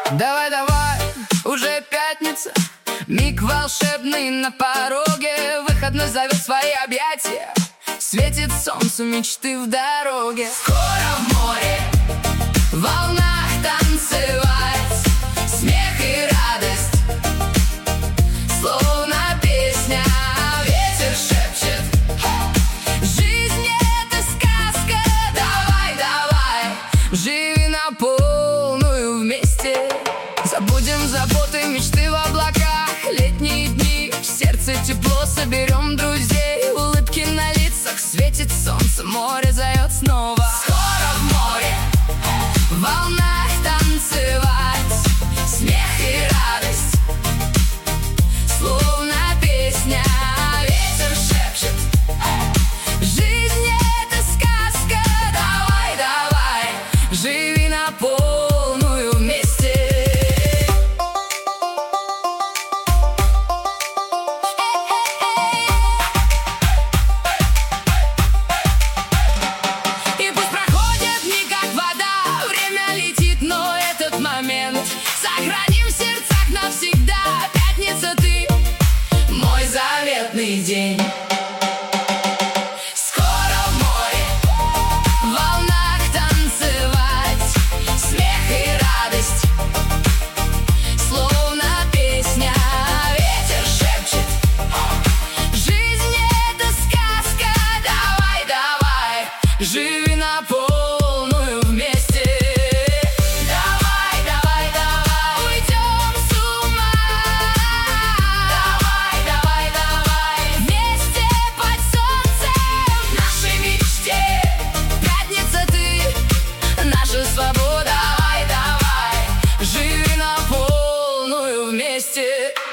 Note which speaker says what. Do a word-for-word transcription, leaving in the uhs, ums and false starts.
Speaker 1: Давай, давай, уже пятница, миг волшебный на пороге. Выходной зовет свои объятия, светит солнце мечты в дороге. Скоро в море, в волнах танцевать, смех и радость, словно песня, ветер шепчет. Жизнь — это сказка, давай, давай, живи на полную вместе. Забудем заботы, мечты в облаках, летние дни, в сердце тепло, соберем друзей. Улыбки на лицах, светит солнце, море зовет снова. Скоро в море, в волнах танцевать, смех и радость, словно песня, ветер шепчет. Жизнь — это сказка, давай, давай, живи на полную вместе. И пусть проходят дни, как вода, время летит, но этот момент сохраним в сердцах навсегда. Пятница, ты мой заветный день. Скоро в море, в волнах танцевать, смех и радость, словно песня, ветер шепчет. Жизнь — это сказка, давай, давай, живи на полную вместе. Давай, давай, давай, уйдем с ума. Давай, давай, давай, вместе под солнцем в нашей мечте. Пятница, ты наша свобода, давай, давай, живи на полную вместе.